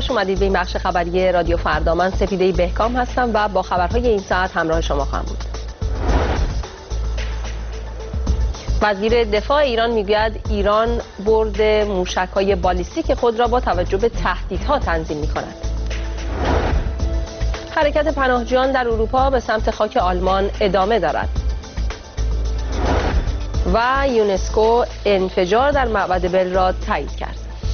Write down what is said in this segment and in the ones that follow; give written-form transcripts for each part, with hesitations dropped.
خوش اومدید به این بخش خبری رادیو فردا. من سپیده بهکام هستم و با خبرهای این ساعت همراه شما خواهم بود. وزیر دفاع ایران میگوید ایران برد موشک‌های بالیستیک خود را با توجه به تهدیدها تنظیم می‌کند. حرکت پناهجویان در اروپا به سمت خاک آلمان ادامه دارد. و یونسکو انفجار در معبد بل را تایید کرد.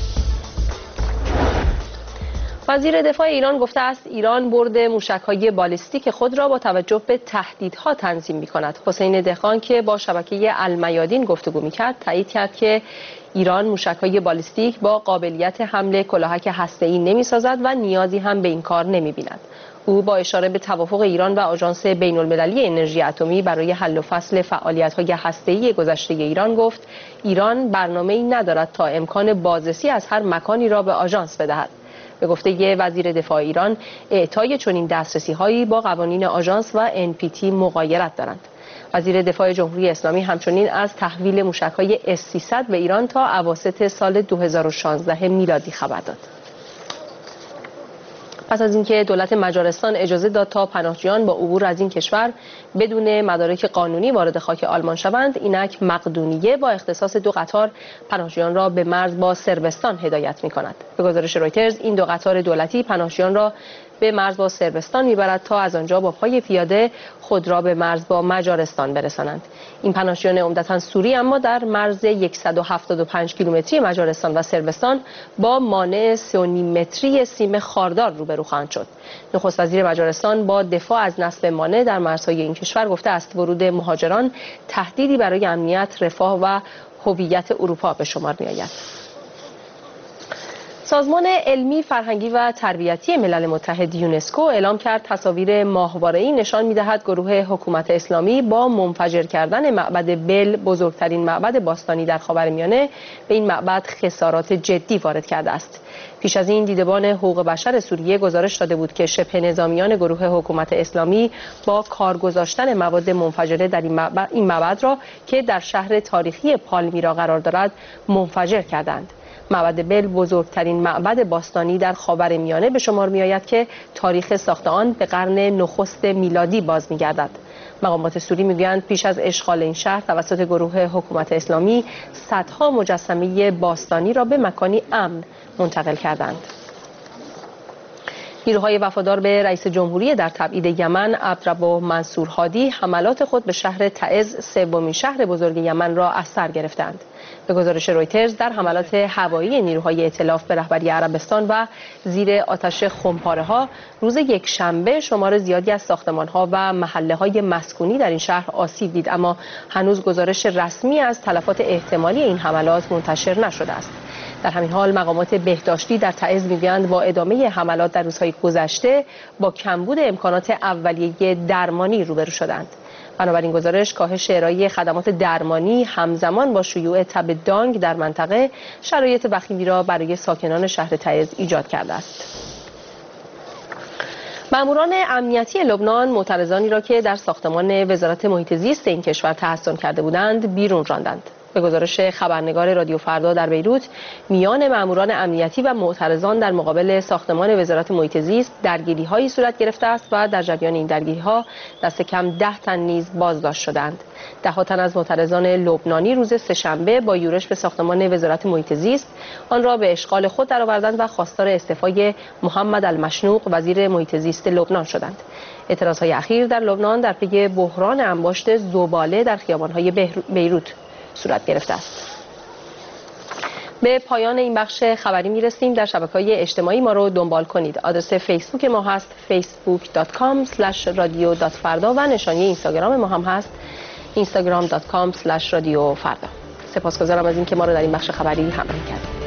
وزیر دفاع ایران گفته است ایران برد موشک‌های بالیستیک خود را با توجه به تهدیدها تنظیم می‌کند. حسین دهقان که با شبکه المیادین گفتگو می‌کرد تایید کرد که ایران موشک‌های بالیستیک با قابلیت حمل کلاهک هسته‌ای نمی‌سازد و نیازی هم به این کار نمی‌بیند. او با اشاره به توافق ایران و آژانس بین‌المللی انرژی اتمی برای حل و فصل فعالیت‌های هسته‌ای گذشته ایران گفت ایران برنامه‌ای ندارد تا امکان بازرسی از هر مکانی را به آژانس بدهد. به گفته وزیر دفاع ایران اعطای چنین دسترسی‌هایی با قوانین آژانس و NPT مغایرت دارند. وزیر دفاع جمهوری اسلامی همچنین از تحویل موشک‌های S-300 به ایران تا اواسط سال 2016 میلادی خبر داد. پس از اینکه دولت مجارستان اجازه داد تا پناهجویان با عبور از این کشور بدون مدارک قانونی وارد خاک آلمان شوند، اینک مقدونیه با اختصاص 2 قطار پناهجویان را به مرز با صربستان هدایت می‌کند. به گزارش رویترز این 2 قطار دولتی پناهجویان را به مرز با صربستان میبرد تا از آنجا با پای پیاده خود را به مرز با مجارستان برسانند. این پناهجویان عمدتاً سوری اما در مرز 175 کیلومتری مجارستان و صربستان با مانع 3.5 متری سیم خاردار روبرو خواهند شد. نخست وزیر مجارستان با دفاع از نصب مانع در مرزهای این کشور گفته است ورود مهاجران تهدیدی برای امنیت، رفاه و هویت اروپا به شمار می‌آید. سازمان علمی، فرهنگی و تربیتی ملل متحد یونسکو اعلام کرد تصاویر ماهواره‌ای نشان می‌دهد گروه حکومت اسلامی با منفجر کردن معبد بل، بزرگترین معبد باستانی در خاورمیانه، به این معبد خسارات جدی وارد کرده است. پیش از این دیدبان حقوق بشر سوریه گزارش داده بود که شبه نظامیان گروه حکومت اسلامی با کار گذاشتن مواد منفجره در این معبد را که در شهر تاریخی پالمیرا قرار دارد منفجر کردند. معبد بل بزرگترین معبد باستانی در خاورمیانه به شمار می‌آید که تاریخ ساخت آن به قرن نخست میلادی باز می‌گردد. مقامات سوری می‌گویند پیش از اشغال این شهر توسط گروه حکومت اسلامی صدها مجسمه باستانی را به مکانی امن منتقل کردند. نیروهای وفادار به رئیس جمهوری در تبعید یمن عبدالرب منصور هادی حملات خود به شهر تعز، سومین شهر بزرگ یمن را از سر گرفتند. به گزارش رویترز در حملات هوایی نیروهای ائتلاف به رهبری عربستان و زیر آتش خمپاره‌ها روز یکشنبه شمار زیادی از ساختمان‌ها و محله‌های مسکونی در این شهر آسیب دید، اما هنوز گزارش رسمی از تلفات احتمالی این حملات منتشر نشده است. در همین حال مقامات بهداشتی در تعز می‌گویند با ادامه حملات در روزهای گذشته با کمبود امکانات اولیه درمانی روبرو شدند. بنابراین گزارش کاهش ارائه خدمات درمانی همزمان با شیوع تب دانگ در منطقه شرایط وخیمی را برای ساکنان شهر تعز ایجاد کرده است. ماموران امنیتی لبنان معترضانی را که در ساختمان وزارت محیط زیست این کشور تحصن کرده بودند بیرون راندند. به گزارش خبرنگار رادیو فردا در بیروت میان ماموران امنیتی و معترضان در مقابل ساختمان وزارت محیط زیست درگیری‌هایی صورت گرفته است و در جریان این درگیری‌ها دست کم 10 تن نیز بازداشت شدند. 10 تن از معترضان لبنانی روز سه‌شنبه با یورش به ساختمان وزارت محیط زیست آن را به اشغال خود درآوردند و خواستار استعفای محمد المشنوق وزیر محیط زیست لبنان شدند. اعتراضهای اخیر در لبنان در پی بحران انباشت زباله در خیابان‌های بیروت صورت گرفته است. به پایان این بخش خبری میرسیم. در شبکه‌های اجتماعی ما رو دنبال کنید. آدرس فیسبوک ما هست facebook.com/radio.farda و نشانی اینستاگرام ما هم هست instagram.com/radiofarda. سپاسگزارم از اینکه ما رو در این بخش خبری همراهی کردید.